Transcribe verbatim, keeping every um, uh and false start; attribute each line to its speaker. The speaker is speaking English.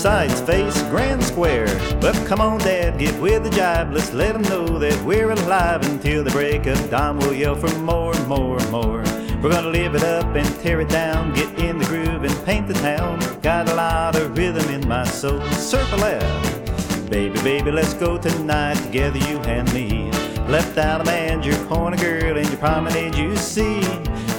Speaker 1: sides face grand square. But come on, Dad, get with the jive. Let's let them know that we're alive. Until the break of dawn, we'll yell for more and more and more. We're gonna live it up and tear it down, get in the groove and paint the town. Got a lot of rhythm in my soul. Circle left, baby, baby, let's go tonight, together you and me. Left out a man, your corner girl, and your promenade you see.